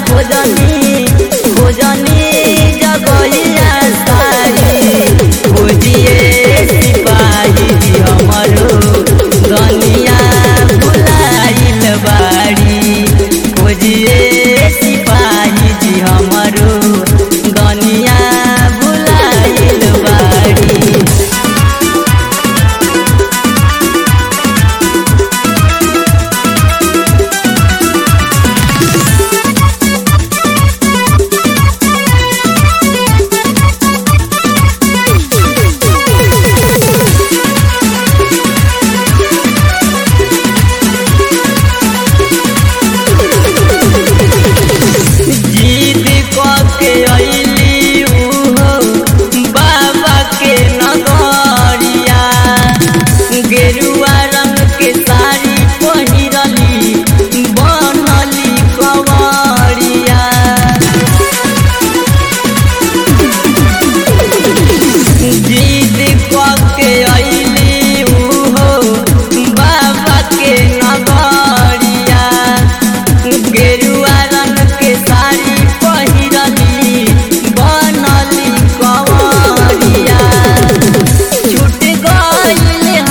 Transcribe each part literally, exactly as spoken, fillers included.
खोजनी खोजनी जगहिया सारी खोजिए सिपाही जी हमरो गनिया भुलाइल बाड़ी खोजिए सिपाही जी हमरो गनिया भुलाइल बाड़ी। गेरुआ रंग के साड़ी पहिरली बनली कंवरिया जिद के अइली उहो बाबा के नगरिया गेरुआ रंग के साड़ी पहिरली बनली कंवरिया छूट गइल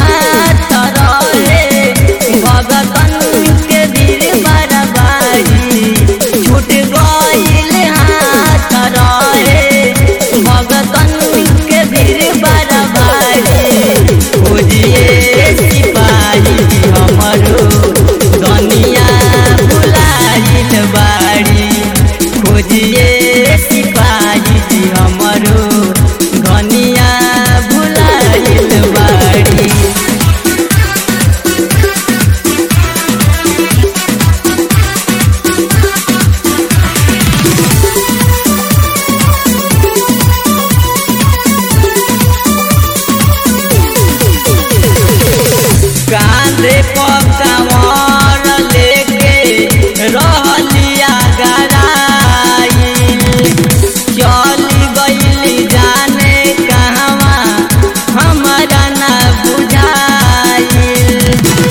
सिपाही जी हमरो गनिया भुलाइल बाड़ी। कांधे पर कांवर लेके रहलिया गराई चली गइली जाने कहवा हमारा ना बुझाइल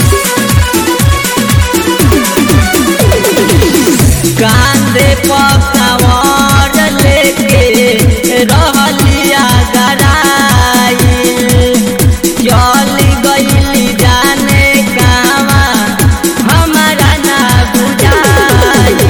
कांधे पर कांवर लेके रहलिया गराई चली गइली जाने कहवा हमारा ना बुझाइल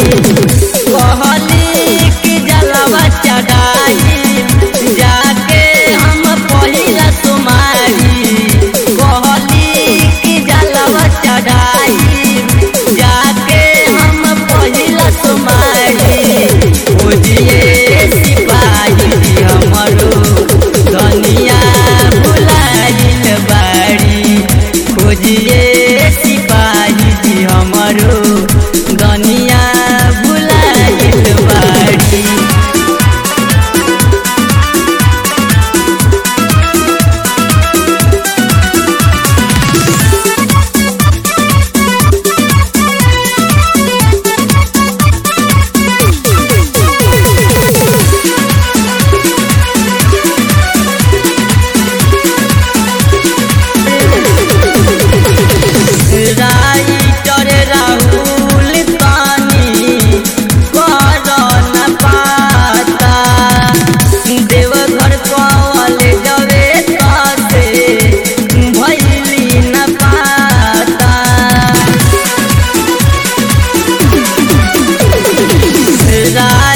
कहली कि जलवा चढ़ाई जाके हम पहिला तुम्हारी कहली कि जलवा चढ़ाई जाके हम पहिला तुम्हारी खोजिए सिपाही जी हमरो गनिया भुलाइल बाड़ी खोजिए सिपाही जी हमरो गनिया भुलाइल बाड़ी। राइटर राहुल तानी कर न पाता देवघर कॉलेजवे से भइली न पाता राय